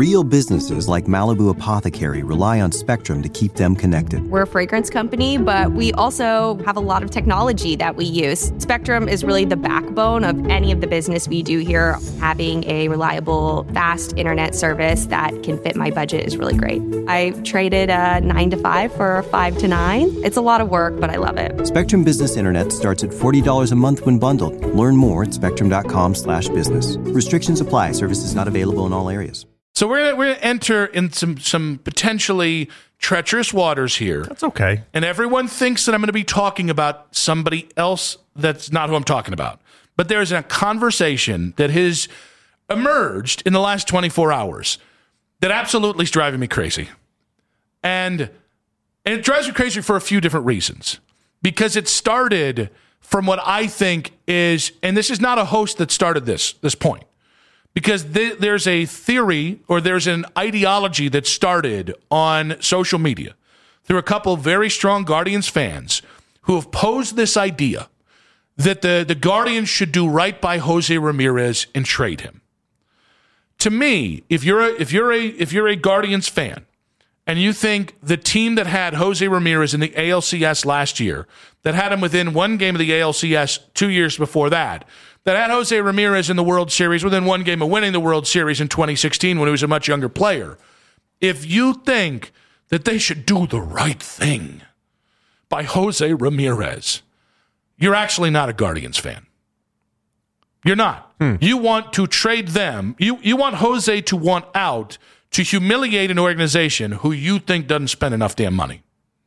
Real businesses like Malibu Apothecary rely on Spectrum to keep them connected. We're a fragrance company, but we also have a lot of technology that we use. Spectrum is really the backbone of any of the business we do here. Having a reliable, fast internet service that can fit my budget is really great. I traded a 9 to 5 for a 5 to 9. It's a lot of work, but I love it. Spectrum Business Internet starts at $40 a month when bundled. Learn more at spectrum.com/business. Restrictions apply. Services not available in all areas. So we're gonna enter in some potentially treacherous waters here. That's okay. And everyone thinks that I'm going to be talking about somebody else that's not who I'm talking about. But there's a conversation that has emerged in the last 24 hours that absolutely is driving me crazy. And it drives me crazy for a few different reasons. Because it started from what I think is, and this is not a host that started this point. Because there's a theory or there's an ideology that started on social media through a couple of very strong Guardians fans who have posed this idea that the Guardians should do right by Jose Ramirez and trade him. To me, if you're a Guardians fan and you think the team that had Jose Ramirez in the ALCS last year, that had him within one game of the ALCS 2 years before that had Jose Ramirez in the World Series within one game of winning the World Series in 2016 when he was a much younger player. If you think that they should do the right thing by Jose Ramirez, you're actually not a Guardians fan. You're not. You want to trade them. You want Jose to want out to humiliate an organization who you think doesn't spend enough damn money.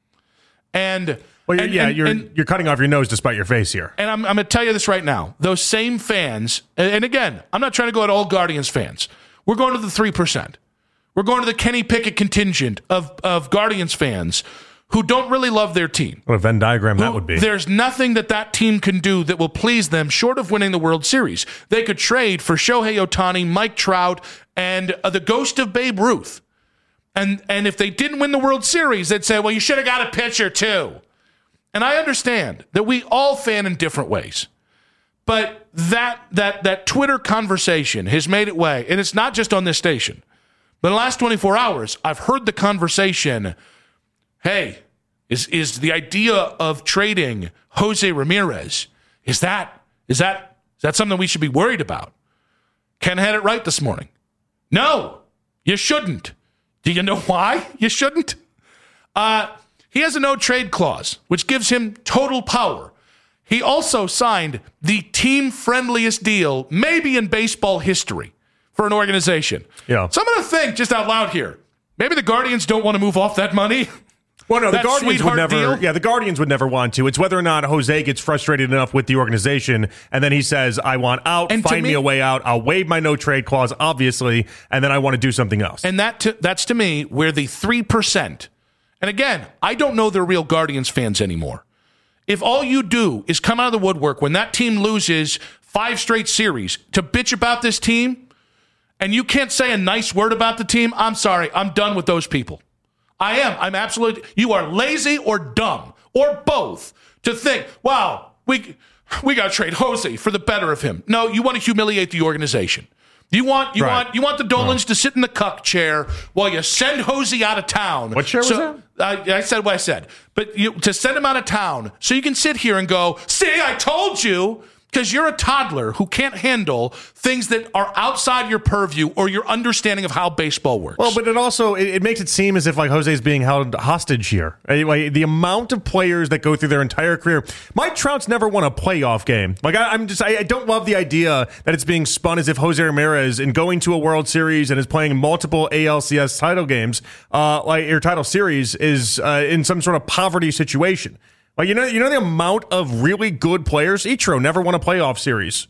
You're cutting off your nose despite your face here. And I'm going to tell you this right now. Those same fans, and again, I'm not trying to go at all Guardians fans. We're going to the 3%. We're going to the Kenny Pickett contingent of Guardians fans who don't really love their team. What a Venn diagram that would be. There's nothing that team can do that will please them short of winning the World Series. They could trade for Shohei Ohtani, Mike Trout, and the ghost of Babe Ruth. And if they didn't win the World Series, they'd say, well, you should have got a pitcher too. And I understand that we all fan in different ways. But that Twitter conversation has made it way, and it's not just on this station. But in the last 24 hours, I've heard the conversation, hey, is the idea of trading Jose Ramirez, is that something we should be worried about? Ken had it right this morning. No, you shouldn't. Do you know why you shouldn't? He has a no-trade clause, which gives him total power. He also signed the team-friendliest deal, maybe in baseball history, for an organization. Yeah. So I'm going to think just out loud here, maybe the Guardians don't want to move off that money. Well, no, the That Guardians would sweetheart never. deal? Yeah, the Guardians would never want to. It's whether or not Jose gets frustrated enough with the organization, and then he says, "I want out. And to find me me- a way out. I'll waive my no trade clause, obviously, and then I want to do something else." And that's to me where the 3%. And again, I don't know they're real Guardians fans anymore. If all you do is come out of the woodwork when that team loses 5 straight series to bitch about this team, and you can't say a nice word about the team, I'm sorry, I'm done with those people. I am. I'm absolutely. You are lazy or dumb or both to think, wow, we got to trade Jose for the better of him. No, you want to humiliate the organization. You want the Dolans to sit in the cuck chair while you send Jose out of town. What chair was that? I said what I said. But to send him out of town so you can sit here and go, see, I told you, because you're a toddler who can't handle things that are outside your purview or your understanding of how baseball works. Well, but it also it makes it seem as if like Jose's being held hostage here. Like, the amount of players that go through their entire career. Mike Trout's never won a playoff game. Like I don't love the idea that it's being spun as if Jose Ramirez in going to a World Series and is playing multiple ALCS title games, or title series, is in some sort of poverty situation. Like, you know the amount of really good players. Ichiro never won a playoff series.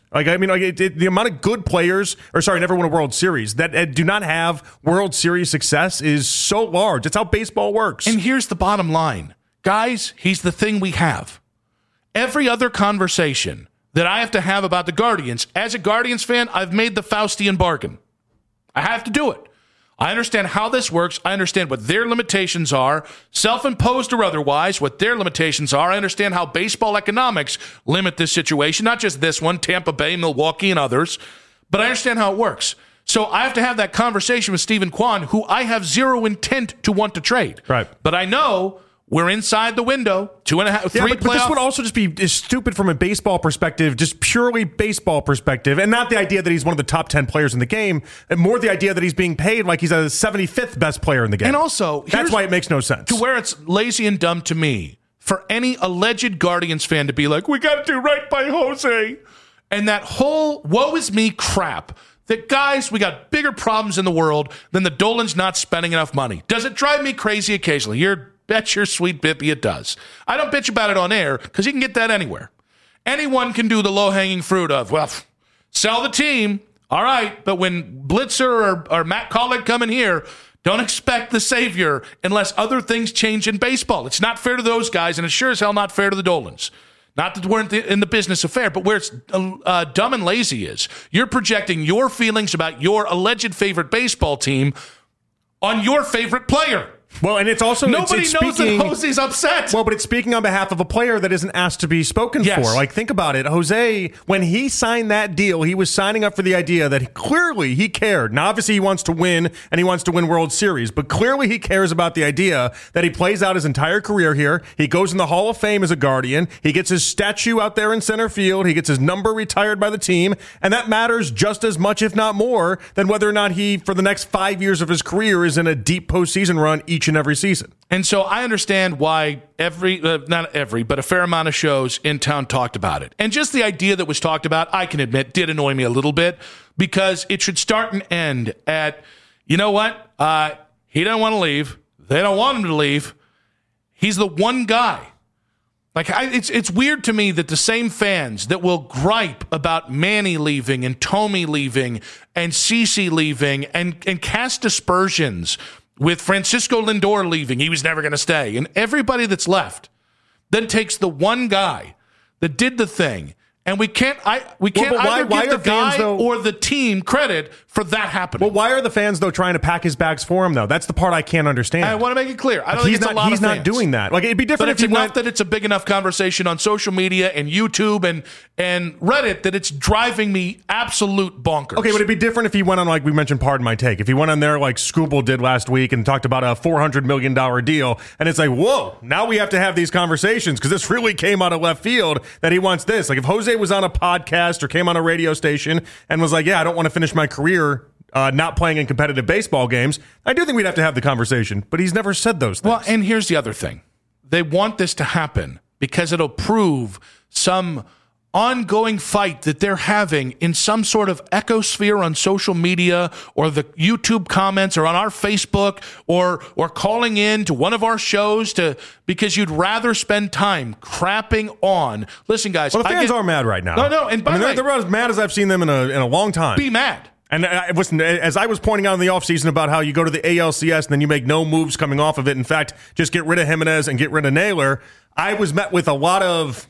The amount of good players, never won a World Series that do not have World Series success is so large. It's how baseball works. And here's the bottom line. Guys, he's the thing we have. Every other conversation that I have to have about the Guardians, as a Guardians fan, I've made the Faustian bargain. I have to do it. I understand how this works. I understand what their limitations are, self-imposed or otherwise, what their limitations are. I understand how baseball economics limit this situation, not just this one, Tampa Bay, Milwaukee, and others, but I understand how it works. So I have to have that conversation with Stephen Kwan, who I have zero intent to want to trade. Right. But I know we're inside the window, 2.5, 3 but this would also just be stupid from a baseball perspective, just purely baseball perspective, and not the idea that he's one of the top 10 players in the game, and more the idea that he's being paid like he's a 75th best player in the game. And also, that's why it makes no sense. To where it's lazy and dumb to me for any alleged Guardians fan to be like, we got to do right by Jose. And that whole woe is me crap. That, guys, we got bigger problems in the world than the Dolans not spending enough money. Does it drive me crazy occasionally? Bet your sweet bippy it does. I don't bitch about it on air because you can get that anywhere. Anyone can do the low-hanging fruit of, well, sell the team. All right, but when Blitzer or Matt Collick come in here, don't expect the savior unless other things change in baseball. It's not fair to those guys, and it's sure as hell not fair to the Dolans. Not that we're in the business of fair, but where it's dumb and lazy is you're projecting your feelings about your alleged favorite baseball team on your favorite player. Well, and it's also nobody it's knows speaking, that Jose's upset. Well, but it's speaking on behalf of a player that isn't asked to be spoken for. Like, think about it. Jose, when he signed that deal, he was signing up for the idea that clearly he cared. Now, obviously, he wants to win, and he wants to win World Series, but clearly he cares about the idea that he plays out his entire career here. He goes in the Hall of Fame as a Guardian. He gets his statue out there in center field. He gets his number retired by the team, and that matters just as much, if not more, than whether or not he, for the next 5 years of his career, is in a deep postseason run each and every season. And so I understand why not every, but a fair amount of shows in town talked about it. And just the idea that was talked about, I can admit, did annoy me a little bit because it should start and end at, you know what? He doesn't want to leave. They don't want him to leave. He's the one guy. Like, it's weird to me that the same fans that will gripe about Manny leaving and Tommy leaving and CeCe leaving and cast aspersions with Francisco Lindor leaving, he was never going to stay, and everybody that's left then takes the one guy that did the thing, and we can't either give the guy or the team credit for that happening. Well, why are the fans, though, trying to pack his bags for him, though? That's the part I can't understand. I want to make it clear. I don't think it's a lot of fans. He's not doing that. Like, it'd be different if he went... that it's a big enough conversation on social media and YouTube and Reddit that it's driving me absolute bonkers. Okay, but it'd be different if he went on, like we mentioned, Pardon My Take. If he went on there like Scooble did last week and talked about a $400 million deal, and it's like, whoa, now we have to have these conversations because this really came out of left field that he wants this. Like, if Jose was on a podcast or came on a radio station and was like, yeah, I don't want to finish my career not playing in competitive baseball games, I do think we'd have to have the conversation, but he's never said those things. Well, and here's the other thing. They want this to happen because it'll prove some ongoing fight that they're having in some sort of ecosphere on social media or the YouTube comments or on our Facebook or calling in to one of our shows because you'd rather spend time crapping on. Listen, guys. Well, the fans are mad right now. No, and by the way, they're as mad as I've seen them in a long time. Be mad. And listen, as I was pointing out in the offseason about how you go to the ALCS and then you make no moves coming off of it. In fact, just get rid of Jimenez and get rid of Naylor. I was met with a lot of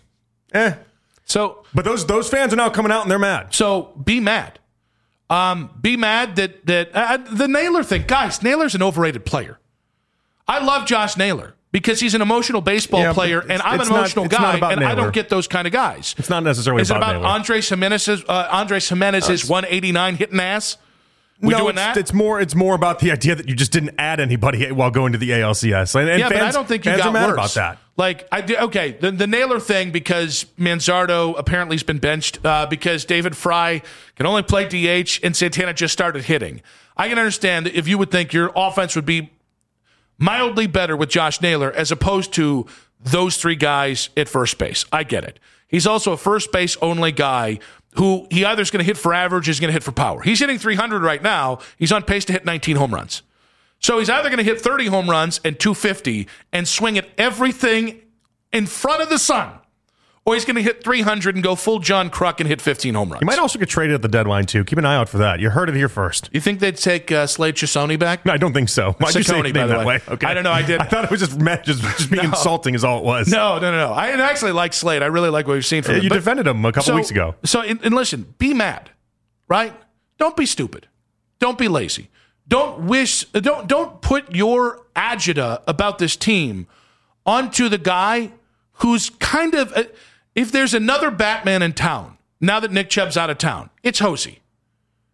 but those fans are now coming out and they're mad. So be mad. Be mad that the Naylor thing. Guys, Naylor's an overrated player. I love Josh Naylor because he's an emotional baseball player, and I'm an emotional guy, and Naylor. I don't get those kind of guys. It's not necessarily about Naylor. Is it about Andres Jimenez's 189 hitting ass? Doing that? It's more about the idea that you just didn't add anybody while going to the ALCS. And fans, but I don't think you got mad worse about that. Like, the Naylor thing, because Manzardo apparently has been benched because David Fry can only play DH and Santana just started hitting. I can understand that if you would think your offense would be mildly better with Josh Naylor as opposed to those three guys at first base. I get it. He's also a first base only guy who he either is going to hit for average or he's going to hit for power. He's hitting 300 right now. He's on pace to hit 19 home runs. So he's either going to hit 30 home runs and 250 and swing at everything in front of the sun, or he's going to hit 300 and go full John Kruk and hit 15 home runs. He might also get traded at the deadline, too. Keep an eye out for that. You heard it here first. You think they'd take Slade Chisoni back? No, I don't think so. Why'd you say it that way? Okay. I don't know. I did. I thought it was just being insulting is all it was. No. I actually like Slade. I really like what we've seen from him. You defended him a couple weeks ago. So, and listen, be mad, right? Don't be stupid. Don't be lazy. Don't put your agita about this team onto the guy who's kind of... if there's another Batman in town, now that Nick Chubb's out of town, it's Hosey.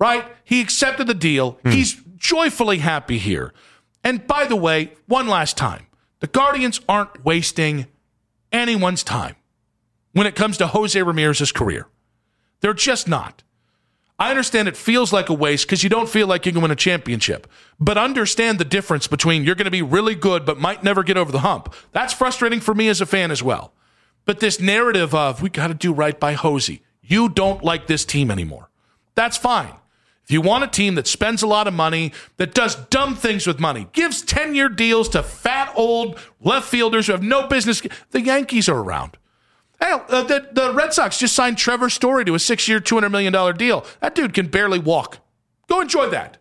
right? He accepted the deal. He's joyfully happy here. And by the way, one last time, the Guardians aren't wasting anyone's time when it comes to Jose Ramirez's career. They're just not. I understand it feels like a waste because you don't feel like you can win a championship. But understand the difference between you're going to be really good but might never get over the hump. That's frustrating for me as a fan as well. But this narrative of we got to do right by Jose, you don't like this team anymore. That's fine. If you want a team that spends a lot of money, that does dumb things with money, gives 10-year deals to fat old left fielders who have no business, the Yankees are around. Hell, the Red Sox just signed Trevor Story to a 6-year, $200 million deal. That dude can barely walk. Go enjoy that.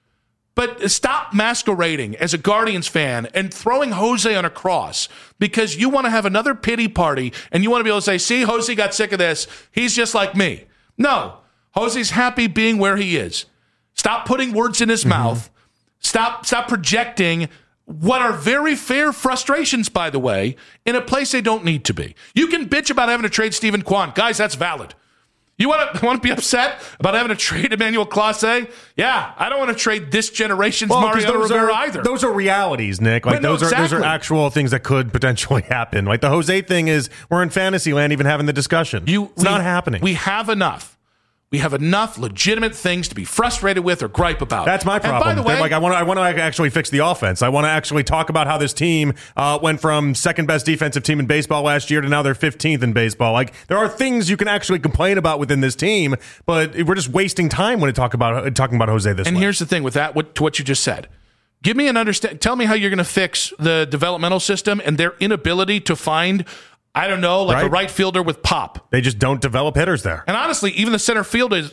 But stop masquerading as a Guardians fan and throwing Jose on a cross because you want to have another pity party and you want to be able to say, see, Jose got sick of this. He's just like me. No, Jose's happy being where he is. Stop putting words in his mouth. Stop projecting what are very fair frustrations, by the way, in a place they don't need to be. You can bitch about having to trade Stephen Kwan. Guys, that's valid. You want to be upset about having to trade Emmanuel Clase? Yeah, I don't want to trade this generation's Mariano Rivera either. Those are realities, Nick. Like those are actual things that could potentially happen. Like the Jose thing is, we're in fantasy land even having the discussion. It's not happening. We have enough. We have enough legitimate things to be frustrated with or gripe about. That's my problem. And by the way, like I want to actually fix the offense. I want to actually talk about how this team went from second best defensive team in baseball last year to now they're 15th in baseball. Like there are things you can actually complain about within this team, but we're just wasting time when talking about Jose this way. And here's the thing with that, to what you just said. Give me an understand. Tell me how you're going to fix the developmental system and their inability to find, I don't know, like a right fielder with pop. They just don't develop hitters there. And honestly, even the center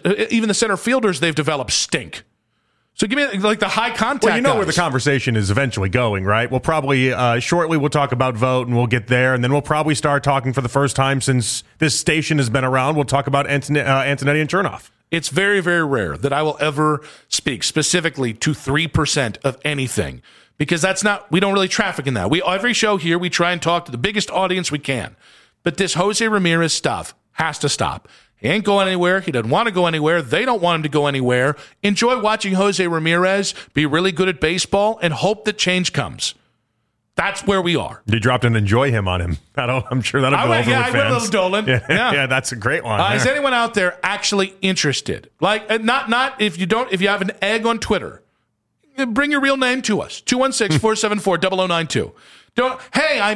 fielders they've developed stink. So give me like the high contact. Well, you know guys. where the conversation is eventually going, right? We'll probably shortly we'll talk about vote and we'll get there, and then we'll probably start talking for the first time since this station has been around. We'll talk about Antonetti and Chernoff. It's very, very rare that I will ever speak specifically to 3% of anything. Because we don't really traffic in that. Every show here, we try and talk to the biggest audience we can. But this Jose Ramirez stuff has to stop. He ain't going anywhere. He doesn't want to go anywhere. They don't want him to go anywhere. Enjoy watching Jose Ramirez be really good at baseball and hope that change comes. That's where we are. You dropped an enjoy him on him. I'm sure that'll go over with fans. I went a little Dolan. Yeah, that's a great one. Is anyone out there actually interested? Like, not if you have an egg on Twitter. Bring your real name to us. 216-474-0092. Hey, I'm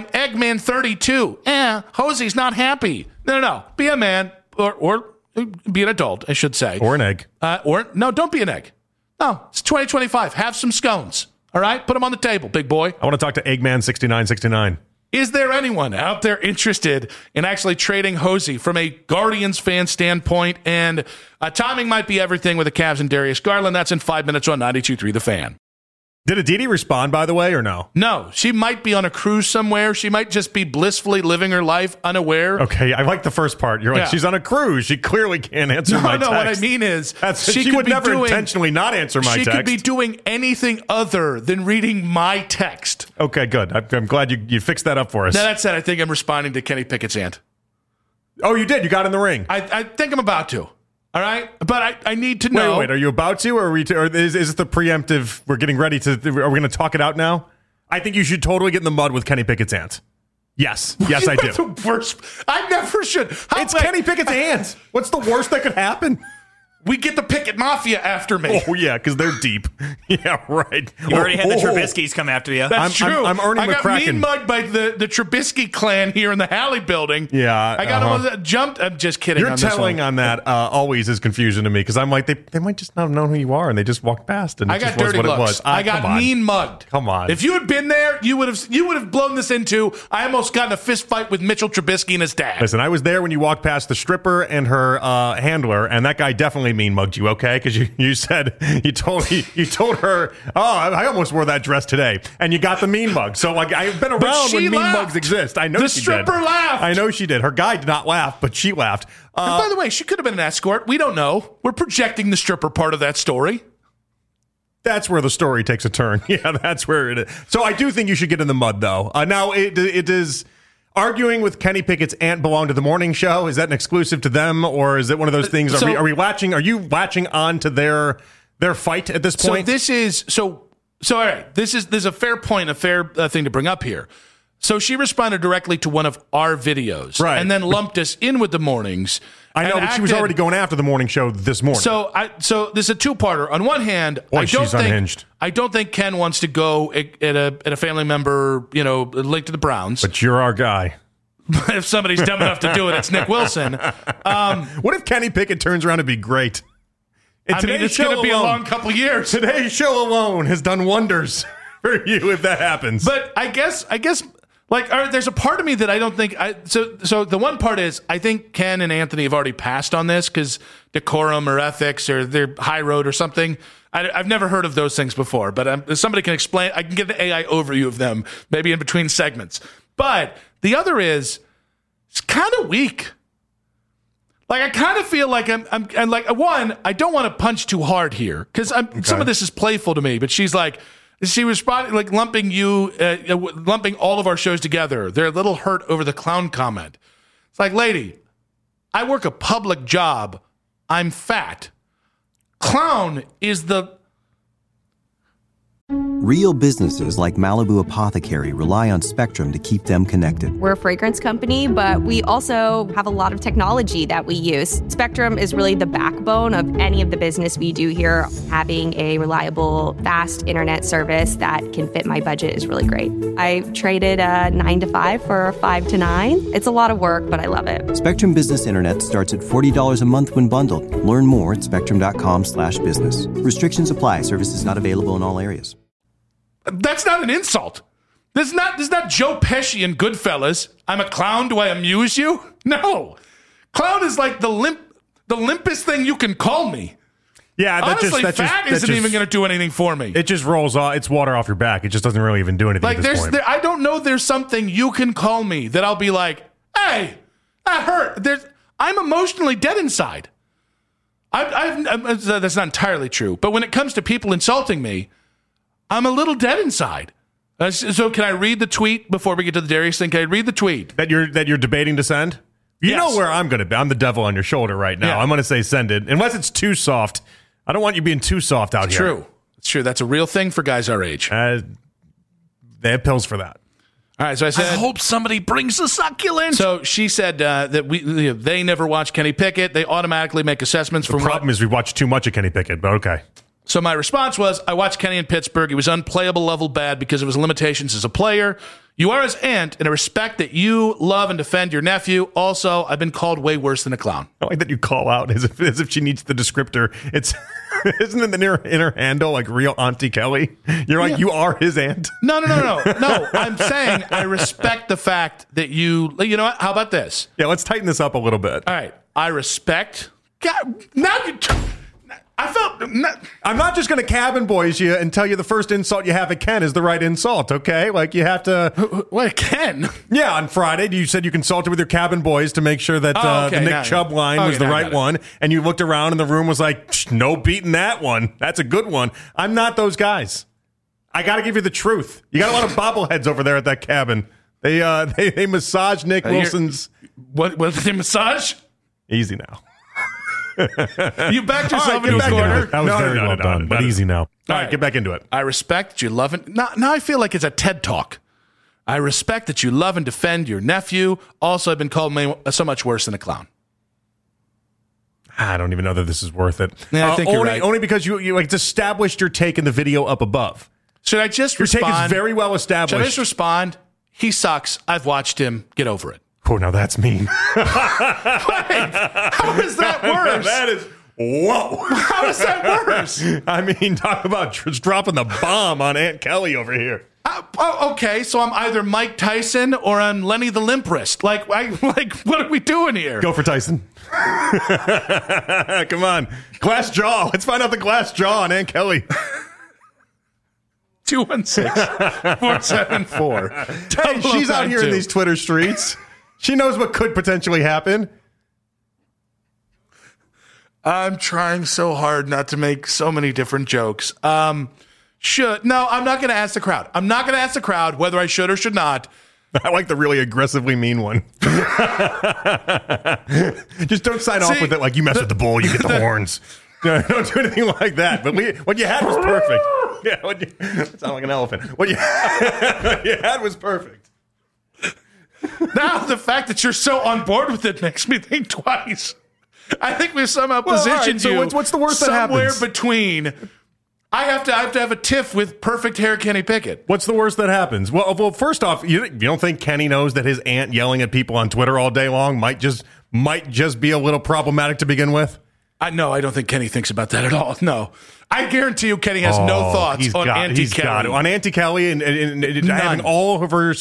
Eggman32. Jose's not happy. No. Be a man or be an adult, I should say. Or an egg. No, don't be an egg. No, it's 2025. Have some scones. All right? Put them on the table, big boy. I want to talk to Eggman6969. Is there anyone out there interested in actually trading Jose from a Guardians fan standpoint? And timing might be everything with the Cavs and Darius Garland. That's in 5 minutes on 92.3 The Fan. Did Aditi respond, by the way, or no? No. She might be on a cruise somewhere. She might just be blissfully living her life unaware. Okay, I like the first part. You're like, she's on a cruise. She clearly can't answer my text. No, what I mean is she would never intentionally not answer my text. She could be doing anything other than reading my text. Okay, good. I'm glad you fixed that up for us. Now, that said, I think I'm responding to Kenny Pickett's aunt. Oh, you did? You got in the ring? I think I'm about to. All right, but I need to know. Wait, are you about to, or is it the preemptive? We're getting ready to. Are we going to talk it out now? I think you should totally get in the mud with Kenny Pickett's aunt. Yes, I do. The worst. I never should. It's Kenny Pickett's aunt. What's the worst that could happen? We get the Pickett Mafia after me. Oh, yeah, because they're deep. Yeah, right. You already had the Trubiskys come after you. That's true. I'm Ernie McCracken. I got mean mugged by the Trubisky clan here in the Halley building. Yeah. I got them jumped. I'm just kidding. You're telling on that always is confusion to me because I'm like, they might just not have known who you are and they just walked past and I got dirty looks. It was. I got mean mugged. Come on. If you had been there, you would have blown this into, I almost got in a fist fight with Mitchell Trubisky and his dad. Listen, I was there when you walked past the stripper and her handler, and that guy definitely mean mugged you, okay? Because you said you told her, I almost wore that dress today, and you got the mean mug. So like I've been around when mean mugs exist. I know the she stripper did. laughed. I know she did. Her guy did not laugh, but she laughed. And by the way, she could have been an escort. We don't know. We're projecting the stripper part of that story. That's where the story takes a turn. Yeah, that's where it is. So I do think you should get in the mud, though. Now it is. arguing with Kenny Pickett's aunt belong to the morning show? Is that an exclusive to them, or is it one of those things? Are you latching on to their fight at this point? So all right. This is a fair point, a fair thing to bring up here. So she responded directly to one of our videos, right, and then lumped us in with the mornings. I know, but she was already going after the morning show this morning. So this is a two-parter. On one hand, she's unhinged. I don't think Ken wants to go at a family member, linked to the Browns. But you're our guy. If somebody's dumb enough to do it, it's Nick Wilson. What if Kenny Pickett turns around to be great? It's going to be a long couple years. Today's show alone has done wonders for you if that happens. But I guess. Like, there's a part of me that I don't think. So the one part is I think Ken and Anthony have already passed on this because decorum or ethics or they're high road or something. I've never heard of those things before, but if somebody can explain, I can get the AI overview of them maybe in between segments. But the other is it's kind of weak. Like, I kind of feel like I'm like, one, I don't want to punch too hard here because some of this is playful to me, but she was like lumping all of our shows together. They're a little hurt over the clown comment. It's like, lady, I work a public job. I'm fat. Clown is the... Real businesses like Malibu Apothecary rely on Spectrum to keep them connected. We're a fragrance company, but we also have a lot of technology that we use. Spectrum is really the backbone of any of the business we do here. Having a reliable, fast internet service that can fit my budget is really great. I traded a 9 to 5 for a 5 to 9. It's a lot of work, but I love it. Spectrum Business Internet starts at $40 a month when bundled. Learn more at spectrum.com/business. Restrictions apply. Services not available in all areas. That's not an insult. This is not Joe Pesci in Goodfellas. I'm a clown. Do I amuse you? No. Clown is like the limpest thing you can call me. Yeah, honestly, fat isn't even going to do anything for me. It just rolls off. It's water off your back. It just doesn't really even do anything. Like, at this point. I don't know. There's something you can call me that I'll be like, hey, that hurt. I'm emotionally dead inside. That's not entirely true. But when it comes to people insulting me, I'm a little dead inside. So can I read the tweet before we get to the Darius thing? Can I read the tweet? That you're debating to send? You know where I'm going to be. I'm the devil on your shoulder right now. Yeah. I'm going to say send it. Unless it's too soft. I don't want you being too soft out here. It's true. That's a real thing for guys our age. They have pills for that. All right, so I said, I hope somebody brings the succulent. So she said that they never watch Kenny Pickett. They automatically make assessments from. The problem is we watch too much of Kenny Pickett, but okay. So my response was, I watched Kenny in Pittsburgh. He was unplayable level bad because of his limitations as a player. You are his aunt, and I respect that you love and defend your nephew. Also, I've been called way worse than a clown. I like that you call out as if she needs the descriptor. Isn't it in her handle like real Auntie Kelly? You're like, you are his aunt? No. I'm saying I respect the fact that you know what? How about this? Yeah, let's tighten this up a little bit. All right. I respect. God, now you... I'm not just going to cabin boys you and tell you the first insult you have at Ken is the right insult, okay? Like, you have to... What, Ken? Yeah, on Friday, you said you consulted with your cabin boys to make sure that the Nick Chubb line was the right one, and you looked around and the room was like, no beating that one. That's a good one. I'm not those guys. I got to give you the truth. You got a lot of bobbleheads over there at that cabin. They massage Nick Wilson's... What did they massage? Easy now. You backed yourself in the corner. That was very well done, but easy now. All right, get back into it. I respect that you love and now I feel like it's a TED Talk. I respect that you love and defend your nephew. Also, I've been called so much worse than a clown. I don't even know that this is worth it. Yeah, I think you're right. Only because you like established your take in the video up above. Should I just respond? Your take is very well established. Should I just respond? He sucks. I've watched him. Get over it. Oh, now that's mean. Wait, how is that worse? That is, whoa. How is that worse? I mean, talk about just dropping the bomb on Aunt Kelly over here. Okay, so I'm either Mike Tyson or I'm Lenny the Limp Wrist. Like, what are we doing here? Go for Tyson. Come on. Glass jaw. Let's find out the glass jaw on Aunt Kelly. 216-474. Hey, she's out here in these Twitter streets. She knows what could potentially happen. I'm trying so hard not to make so many different jokes. I'm not going to ask the crowd. I'm not going to ask the crowd whether I should or should not. I like the really aggressively mean one. Just don't sign off with it like you mess with the bull, you get the horns. No, don't do anything like that. But what you had was perfect. Yeah, sound like an elephant. What you had was perfect. Now the fact that you're so on board with it makes me think twice. I think we've somehow positioned so you what's the worst that somewhere happens? between. I have to have a tiff with perfect hair Kenny Pickett. What's the worst that happens? Well, first off, you don't think Kenny knows that his aunt yelling at people on Twitter all day long might just be a little problematic to begin with? No, I don't think Kenny thinks about that at all. No. I guarantee you Kenny has no thoughts on Auntie Kelly. On Auntie Kelly and having all of her...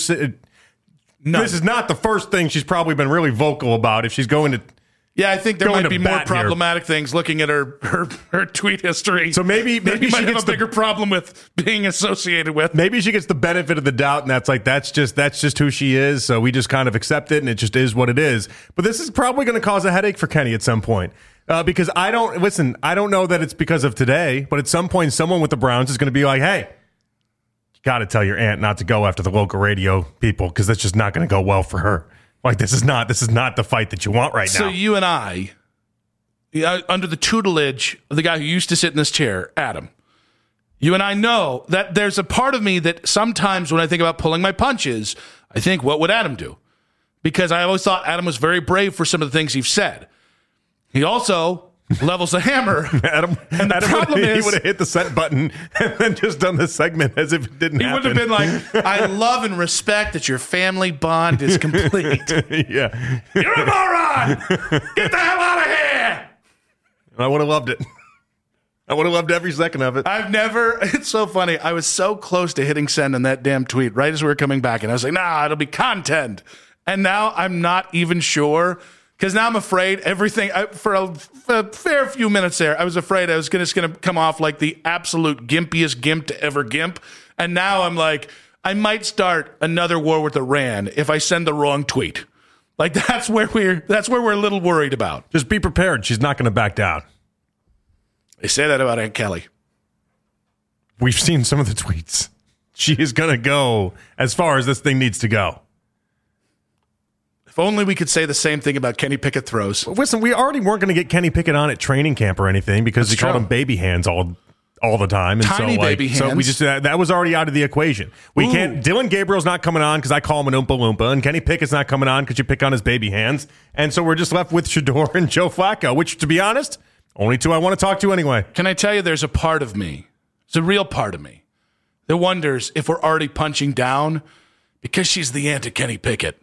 None. This is not the first thing she's probably been really vocal about if she's going to... Yeah, I think there might be more problematic here. things looking at her tweet history. So maybe she might have a bigger problem with being associated with. Maybe she gets the benefit of the doubt, and that's just who she is. So we just kind of accept it, and it just is what it is. But this is probably going to cause a headache for Kenny at some point. Because I don't know that it's because of today, but at some point, someone with the Browns is going to be like, hey, you got to tell your aunt not to go after the local radio people because that's just not going to go well for her. Like, this is not the fight that you want right now. So you and I, under the tutelage of the guy who used to sit in this chair, Adam, you and I know that there's a part of me that sometimes when I think about pulling my punches, I think, what would Adam do? Because I always thought Adam was very brave for some of the things he's said. He also levels the hammer. Adam he would have hit the set button and then just done the segment as if it didn't happen. He would have been like, I love and respect that your family bond is complete. Yeah. You're a moron! Get the hell out of here! I would have loved it. I would have loved every second of it. It's so funny. I was so close to hitting send on that damn tweet right as we were coming back. And I was like, nah, it'll be content. And now I'm not even sure. Because now I'm afraid everything, for a fair few minutes there, I was afraid I was just going to come off like the absolute gimpiest gimp to ever gimp. And now I'm like, I might start another war with Iran if I send the wrong tweet. Like, that's where we're a little worried about. Just be prepared. She's not going to back down. They say that about Aunt Kelly. We've seen some of the tweets. She is going to go as far as this thing needs to go. If only we could say the same thing about Kenny Pickett throws. Listen, we already weren't going to get Kenny Pickett on at training camp or anything because he called him baby hands all the time. And Tiny baby hands. So we just that was already out of the equation. We can't. Dylan Gabriel's not coming on because I call him an Oompa Loompa, and Kenny Pickett's not coming on because you pick on his baby hands. And so we're just left with Shedeur and Joe Flacco, which, to be honest, only two I want to talk to anyway. Can I tell you, there's a part of me, it's a real part of me, that wonders if we're already punching down because she's the aunt of Kenny Pickett.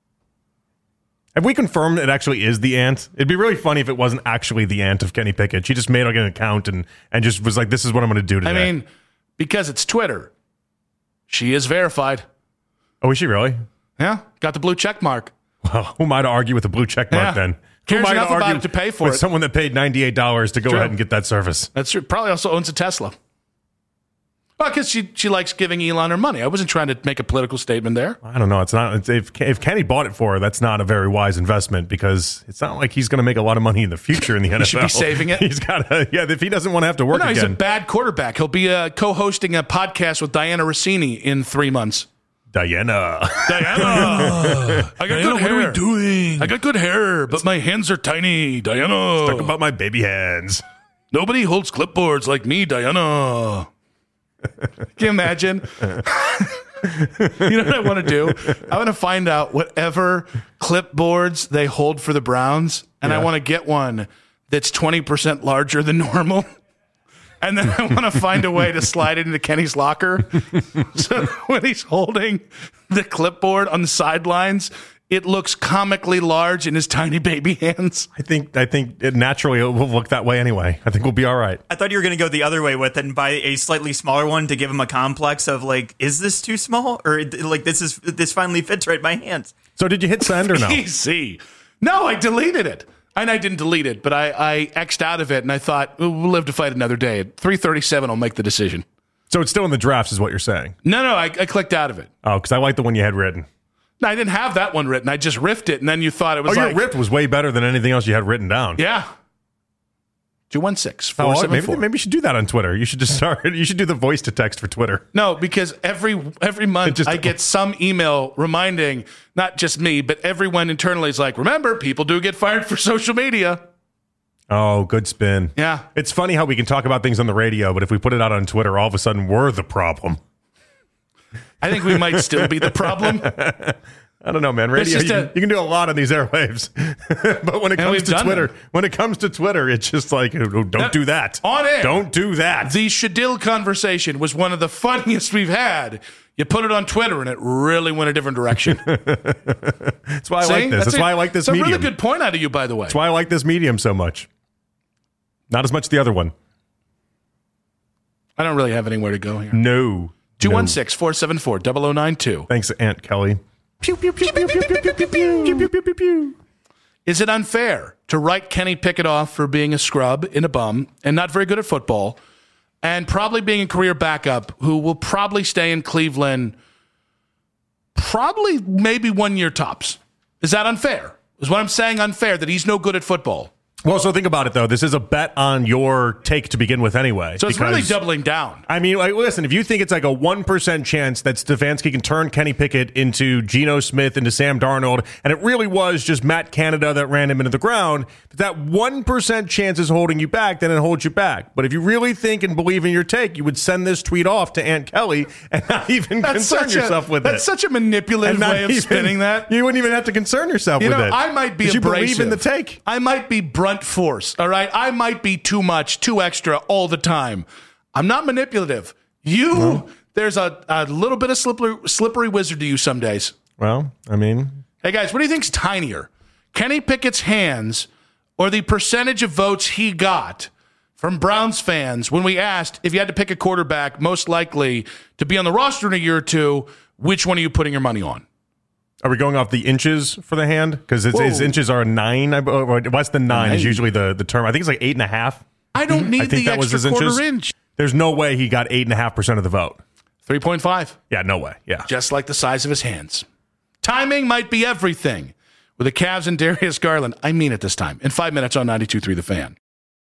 Have we confirmed it actually is the aunt? It'd be really funny if it wasn't actually the aunt of Kenny Pickett. She just made like an account and just was like, this is what I'm going to do today. I mean, because it's Twitter. She is verified. Oh, is she really? Yeah. Got the blue check mark. Well, who am I to argue with the blue check mark then? Cares who am I enough to argue about it to pay for with it. Someone that paid $98 to go ahead and get that service? That's true. Probably also owns a Tesla. Well, because she likes giving Elon her money. I wasn't trying to make a political statement there. I don't know. It's not. If Kenny bought it for her, that's not a very wise investment because it's not like he's going to make a lot of money in the future in the NFL. He should be saving it. He's got to. Yeah, if he doesn't want to have to work again. He's a bad quarterback. He'll be co-hosting a podcast with Diana Rossini in 3 months. Diana. I got good hair. What are we doing? I got good hair, but my hands are tiny. Diana. Talk about my baby hands. Nobody holds clipboards like me, Diana. Can you imagine? You know what I want to do? I want to find out whatever clipboards they hold for the Browns, and I want to get one that's 20% larger than normal. And then I want to find a way to slide it into Kenny's locker. So when he's holding the clipboard on the sidelines, it looks comically large in his tiny baby hands. I think it naturally will look that way anyway. I think we'll be all right. I thought you were going to go the other way with it and buy a slightly smaller one to give him a complex of like, is this too small? Or like, this finally fits right in my hands. So did you hit send or no? Easy. No, I deleted it. And I didn't delete it, but I X'd out of it, and I thought, we'll live to fight another day. At 3:37, I'll make the decision. So it's still in the drafts is what you're saying? No, I clicked out of it. Oh, because I like the one you had written. No, I didn't have that one written. I just riffed it, and then you thought it was your rip was way better than anything else you had written down. Yeah. 216-474. Maybe you should do that on Twitter. You should just start. You should do the voice to text for Twitter. No, because every month I get some email reminding, not just me, but everyone internally is like, remember, people do get fired for social media. Oh, good spin. Yeah. It's funny how we can talk about things on the radio, but if we put it out on Twitter, all of a sudden we're the problem. I think we might still be the problem. I don't know, man. Radio, you can do a lot on these airwaves, but when it comes to Twitter, it's just like, don't do that. On air. Don't do that. The Shadil conversation was one of the funniest we've had. You put it on Twitter, and it really went a different direction. That's why I like this. That's why I like this medium. It's a really good point out of you, by the way. That's why I like this medium so much. Not as much the other one. I don't really have anywhere to go here. No. 216-474-0092. Thanks, Aunt Kelly. Pew, pew, pew, pew, pew, pew, pew, pew, pew, pew, pew, pew. Is it unfair to write Kenny Pickett off for being a scrub and a bum and not very good at football and probably being a career backup who will probably stay in Cleveland maybe 1 year tops? Is that unfair? Is what I'm saying unfair, that he's no good at football? Well, so think about it, though. This is a bet on your take to begin with anyway. So it's really doubling down. I mean, listen, if you think it's like a 1% chance that Stefanski can turn Kenny Pickett into Geno Smith, into Sam Darnold, and it really was just Matt Canada that ran him into the ground, that 1% chance is holding you back, then it holds you back. But if you really think and believe in your take, you would send this tweet off to Aunt Kelly and not even concern yourself with it. That's such a manipulative way of spinning that. You wouldn't even have to concern yourself with it. I might be abrasive. You believe in the take. I might be brunt force, all right? I might be too much, too extra all the time. I'm not manipulative. There's a little bit of slippery wizard to you some days. Well, I mean. Hey, guys, what do you think's tinier? Kenny Pickett's hands or the percentage of votes he got from Browns fans when we asked if you had to pick a quarterback most likely to be on the roster in a year or two, which one are you putting your money on? Are we going off the inches for the hand? Because his inches are 9. Less than 9 is usually the term. I think it's like 8.5. I don't need the extra quarter inch. There's no way he got 8.5% of the vote. 3.5. Yeah, no way. Yeah. Just like the size of his hands. Timing might be everything. With the Cavs and Darius Garland. I mean it this time. In 5 minutes on 92.3 The Fan.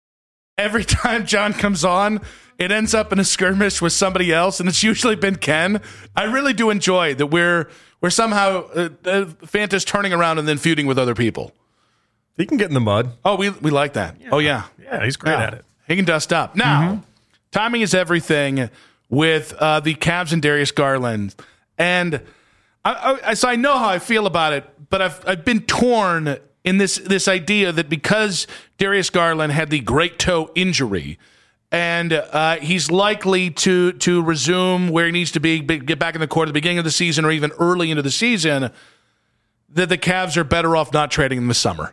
Every time John comes on, it ends up in a skirmish with somebody else, and it's usually been Ken. I really do enjoy that we're somehow Fanta's turning around and then feuding with other people. He can get in the mud. Oh, we like that. Yeah. Oh, yeah. Yeah, he's great at it. He can dust up. Now, timing is everything with the Cavs and Darius Garland. And so I know how I feel about it, but I've been torn in this idea that because Darius Garland had the great toe injury and he's likely to resume where he needs to be, get back in the court at the beginning of the season or even early into the season, that the Cavs are better off not trading him this summer.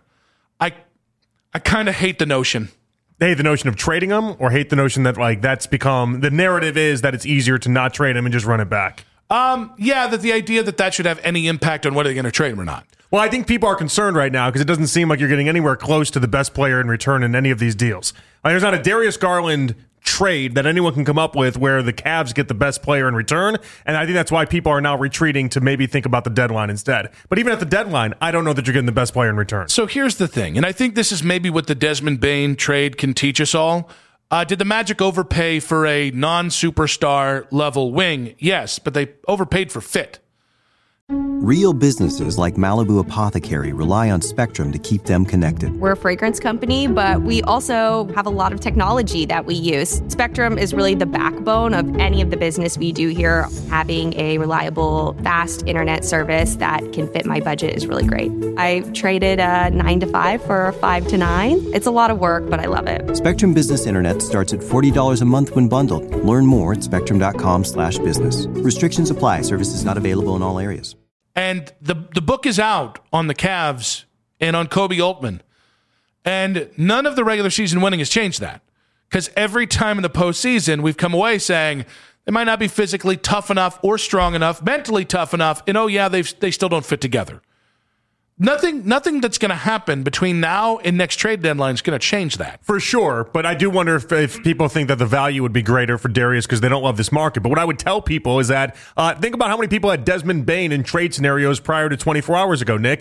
I kind of hate the notion. Hate the notion of trading him, or hate the notion that that's become the narrative is that it's easier to not trade him and just run it back? Yeah, that the idea that should have any impact on whether they're going to trade him or not. Well, I think people are concerned right now because it doesn't seem like you're getting anywhere close to the best player in return in any of these deals. There's not a Darius Garland trade that anyone can come up with where the Cavs get the best player in return, and I think that's why people are now retreating to maybe think about the deadline instead. But even at the deadline, I don't know that you're getting the best player in return. So here's the thing, and I think this is maybe what the Desmond Bane trade can teach us all. Did the Magic overpay for a non-superstar level wing? Yes, but they overpaid for fit. Real businesses like Malibu Apothecary rely on Spectrum to keep them connected. We're a fragrance company, but we also have a lot of technology that we use. Spectrum is really the backbone of any of the business we do here. Having a reliable, fast internet service that can fit my budget is really great. I traded a 9 to 5 for a 5 to 9. It's a lot of work, but I love it. Spectrum Business Internet starts at $40 a month when bundled. Learn more at spectrum.com/business. Restrictions apply. Services not available in all areas. And the book is out on the Cavs and on Kobe Altman. And none of the regular season winning has changed that. Because every time in the postseason, we've come away saying they might not be physically tough enough or strong enough, mentally tough enough, and they still don't fit together. Nothing that's going to happen between now and next trade deadline is going to change that. For sure, but I do wonder if people think that the value would be greater for Darius because they don't love this market. But what I would tell people is that think about how many people had Desmond Bane in trade scenarios prior to 24 hours ago, Nick.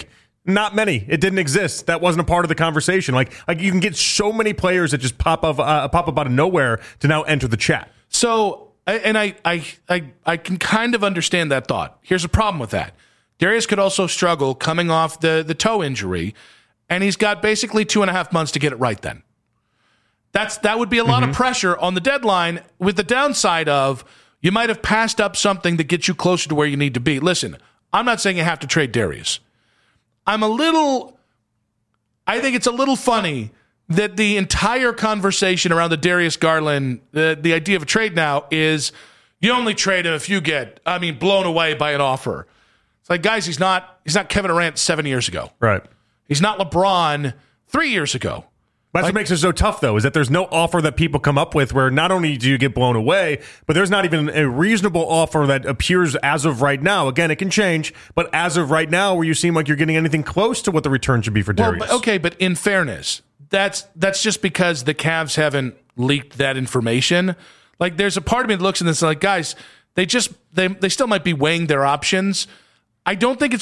Not many. It didn't exist. That wasn't a part of the conversation. Like you can get so many players that just pop up out of nowhere to now enter the chat. So, and I can kind of understand that thought. Here's a problem with that. Darius could also struggle coming off the toe injury, and he's got basically 2.5 months to get it right then. That would be a lot of pressure on the deadline, with the downside of you might have passed up something that gets you closer to where you need to be. Listen, I'm not saying you have to trade Darius. I think it's a little funny that the entire conversation around the Darius Garland, the idea of a trade now is you only trade him if you get, blown away by an offer. It's like, guys, he's not Kevin Durant 7 years ago. Right. He's not LeBron 3 years ago. That's what makes it so tough, though, is that there's no offer that people come up with where not only do you get blown away, but there's not even a reasonable offer that appears as of right now. Again, it can change, but as of right now, where you seem like you're getting anything close to what the return should be for Darius. Well, but in fairness, that's just because the Cavs haven't leaked that information. Like, there's a part of me that looks at this like, guys, they still might be weighing their options. I don't think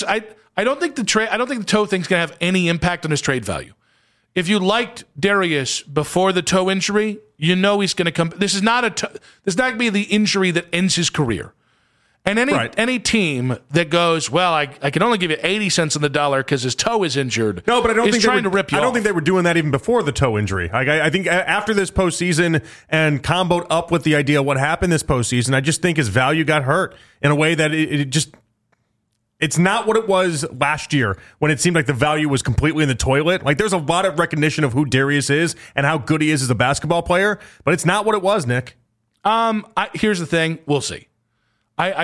the toe thing's gonna have any impact on his trade value. If you liked Darius before the toe injury, you know he's going to come. This is not going to be the injury that ends his career. And any team that goes, well, I can only give you 80 cents on the dollar because his toe is injured. No, but I don't think to rip you off. I don't think they were doing that even before the toe injury. I think after this postseason and comboed up with the idea of what happened this postseason, I just think his value got hurt in a way that it just. It's not what it was last year when it seemed like the value was completely in the toilet. Like, there's a lot of recognition of who Darius is and how good he is as a basketball player, but it's not what it was, Nick. Here's the thing. We'll see. I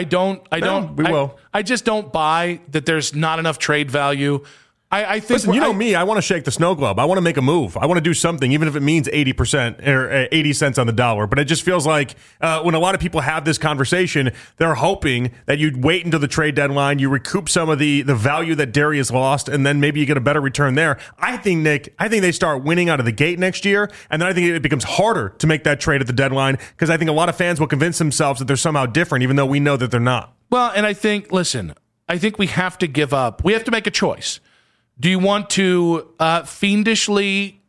just don't buy that there's not enough trade value. I think. Listen, me, I want to shake the snow globe. I want to make a move. I want to do something, even if it means 80% or 80 cents on the dollar. But it just feels like when a lot of people have this conversation, they're hoping that you'd wait until the trade deadline, you recoup some of the value that Darius lost, and then maybe you get a better return there. I think they start winning out of the gate next year, and then I think it becomes harder to make that trade at the deadline because I think a lot of fans will convince themselves that they're somehow different, even though we know that they're not. Well, and I think we have to give up. We have to make a choice. Do you want to fiendishly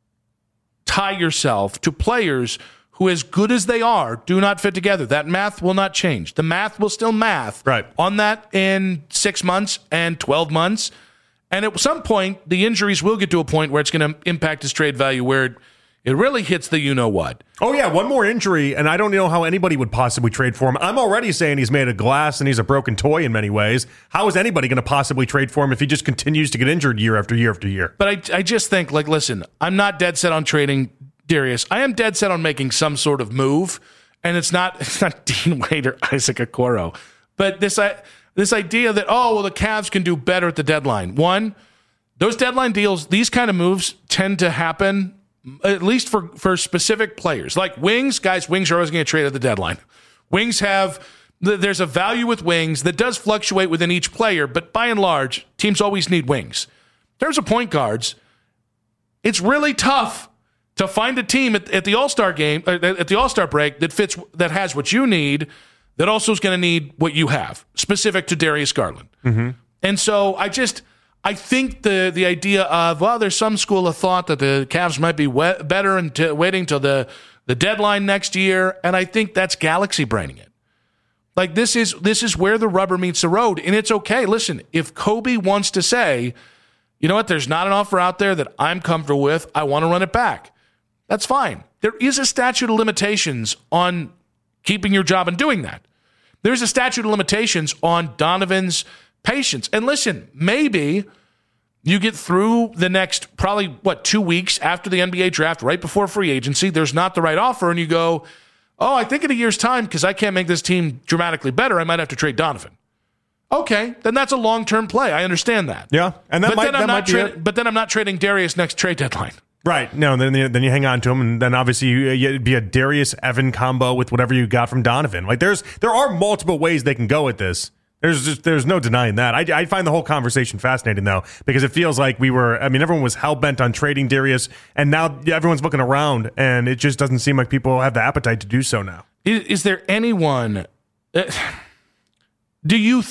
tie yourself to players who, as good as they are, do not fit together? That math will not change. The math will still math on that in 6 months and 12 months. And at some point, the injuries will get to a point where it's going to impact his trade value, where it really hits the you-know-what. Oh, yeah, one more injury, and I don't know how anybody would possibly trade for him. I'm already saying he's made of glass and he's a broken toy in many ways. How is anybody going to possibly trade for him if he just continues to get injured year after year after year? But I just think, listen, I'm not dead set on trading Darius. I am dead set on making some sort of move, and it's not Dean Wade or Isaac Okoro. But this idea that, the Cavs can do better at the deadline. One, those deadline deals, these kind of moves tend to happen at least for specific players. Like wings, guys, wings are always going to trade at the deadline. There's a value with wings that does fluctuate within each player, but by and large, teams always need wings. In terms of point guards, it's really tough to find a team at the All-Star game, at the All-Star break that has what you need, that also is going to need what you have, specific to Darius Garland. Mm-hmm. And so I think the idea of, there's some school of thought that the Cavs might be better and waiting till the deadline next year, and I think that's galaxy braining it. Like, this is where the rubber meets the road, and it's okay. Listen, if Kobe wants to say, you know what, there's not an offer out there that I'm comfortable with, I want to run it back, that's fine. There is a statute of limitations on keeping your job and doing that. There's a statute of limitations on Donovan's patience. And listen, maybe you get through the next probably 2 weeks after the NBA draft, right before free agency, there's not the right offer, and you go, I think in a year's time, because I can't make this team dramatically better, I might have to trade Donovan. Okay, then that's a long-term play. I understand that. Yeah, and but then I'm not trading Darius next trade deadline. Right. No, then you hang on to him, and then obviously it'd be a Darius-Evan combo with whatever you got from Donovan. Like, there are multiple ways they can go with this. There's no denying that. I find the whole conversation fascinating, though, because it feels like everyone was hell-bent on trading Darius, and now everyone's looking around, and it just doesn't seem like people have the appetite to do so now. Is there anyone... do you think...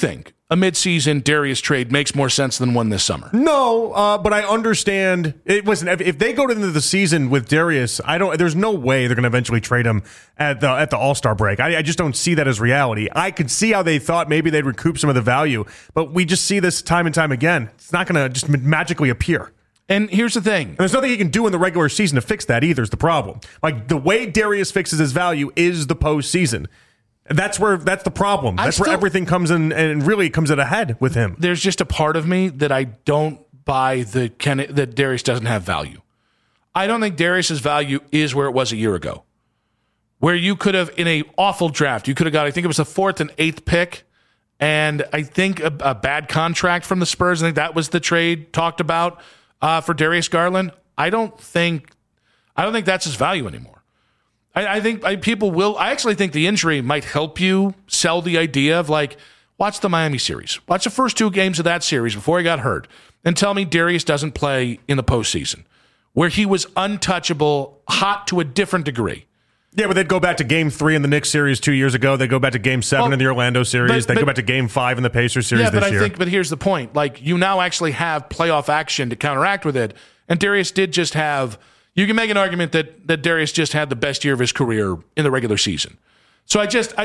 a midseason Darius trade makes more sense than one this summer. No, but I understand. Listen, if they go into the season with Darius, there's no way they're going to eventually trade him at the All-Star break. I just don't see that as reality. I could see how they thought maybe they'd recoup some of the value, but we just see this time and time again. It's not going to just magically appear. And here's the thing. And there's nothing he can do in the regular season to fix that either is the problem. Like, the way Darius fixes his value is the postseason. That's the problem. That's where everything comes in and really comes at a head with him. There's just a part of me that I don't buy that Darius doesn't have value. I don't think Darius's value is where it was a year ago, where you could have, in a awful draft, you could have got, I think it was the 4th and 8th pick, and I think a bad contract from the Spurs. I think that was the trade talked about for Darius Garland. I don't think that's his value anymore. I think people will. I actually think the injury might help you sell the idea of, like, watch the Miami series. Watch the first 2 games of that series before he got hurt and tell me Darius doesn't play in the postseason, where he was untouchable, hot to a different degree. Yeah, but they'd go back to Game 3 in the Knicks series 2 years ago. They'd go back to Game 7 in the Orlando series. They'd go back to Game 5 in the Pacers series this year. But here's the point. Like, you now actually have playoff action to counteract with it. And Darius did just have... You can make an argument that Darius just had the best year of his career in the regular season. So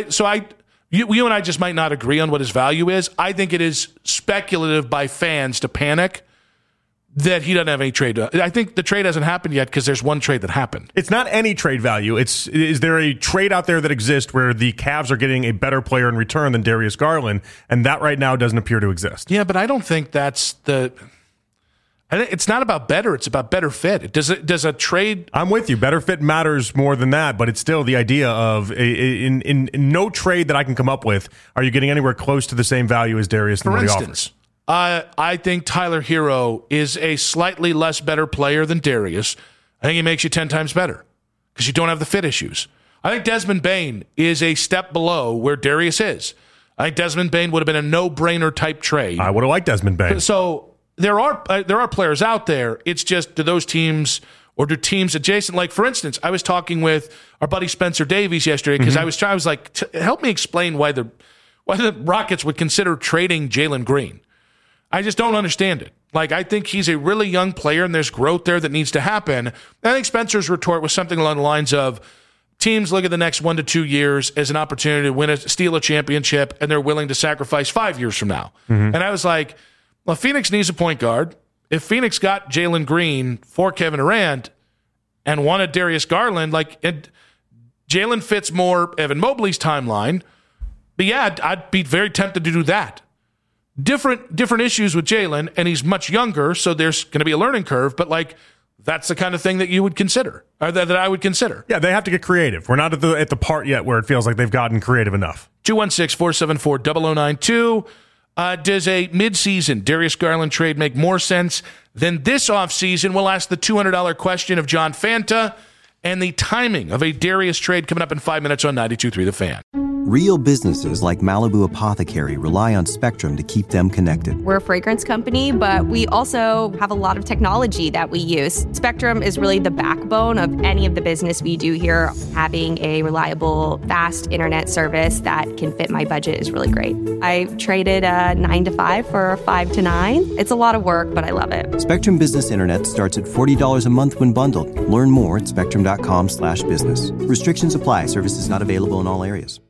you and I just might not agree on what his value is. I think it is speculative by fans to panic that he doesn't have any trade. I think the trade hasn't happened yet because there's one trade that happened. It's not any trade value. Is there a trade out there that exists where the Cavs are getting a better player in return than Darius Garland, and that right now doesn't appear to exist? Yeah, but I don't think that's the... It's not about better. It's about better fit. Does a trade... I'm with you. Better fit matters more than that, but it's still the idea of in no trade that I can come up with, are you getting anywhere close to the same value as Darius and what he offers? I think Tyler Hero is a slightly less better player than Darius. I think he makes you 10 times better because you don't have the fit issues. I think Desmond Bane is a step below where Darius is. I think Desmond Bane would have been a no-brainer type trade. I would have liked Desmond Bane. So... There are players out there. It's just, do those teams or do teams adjacent? Like, for instance, I was talking with our buddy Spencer Davies yesterday because I was like, help me explain why the Rockets would consider trading Jalen Green. I just don't understand it. Like, I think he's a really young player and there's growth there that needs to happen. And I think Spencer's retort was something along the lines of, teams look at the next 1 to 2 years as an opportunity to steal a championship, and they're willing to sacrifice 5 years from now. And I was like, well, Phoenix needs a point guard. If Phoenix got Jalen Green for Kevin Durant and wanted Darius Garland, Jalen fits more Evan Mobley's timeline. But yeah, I'd be very tempted to do that. Different issues with Jalen, and he's much younger, so there's going to be a learning curve. But that's the kind of thing that you would consider, or that I would consider. Yeah, they have to get creative. We're not at the part yet where it feels like they've gotten creative enough. 216-474-0092. Does a midseason Darius Garland trade make more sense than this offseason? We'll ask the $200 question of John Fanta and the timing of a Darius trade coming up in 5 minutes on 92.3 The Fan. Real businesses like Malibu Apothecary rely on Spectrum to keep them connected. We're a fragrance company, but we also have a lot of technology that we use. Spectrum is really the backbone of any of the business we do here. Having a reliable, fast internet service that can fit my budget is really great. I traded a 9 to 5 for a 5 to 9. It's a lot of work, but I love it. Spectrum Business Internet starts at $40 a month when bundled. Learn more at spectrum.com/business. Restrictions apply. Services not available in all areas.